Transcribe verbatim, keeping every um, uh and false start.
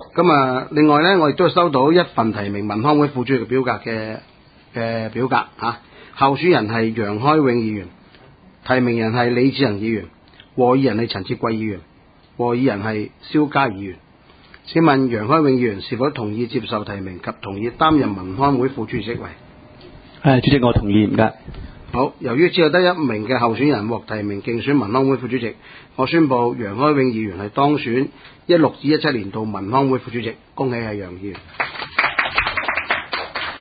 咁啊，另外咧，我亦都收到一份提名民康會副主席嘅表格嘅嘅表格啊，候選人係楊開永議員，提名人係李志恒議員，和議人係陳志貴議員，和議人係蕭嘉議員。請問楊開永議員是否同意接受提名及同意擔任民康會副主席職位？ 誒，主席，我同意，唔該。 好，由於只有得一名嘅候選人獲提名競選民康會副主席，我宣布楊開永議員係當選一六至一七年度民康會副主席，恭喜係楊議員。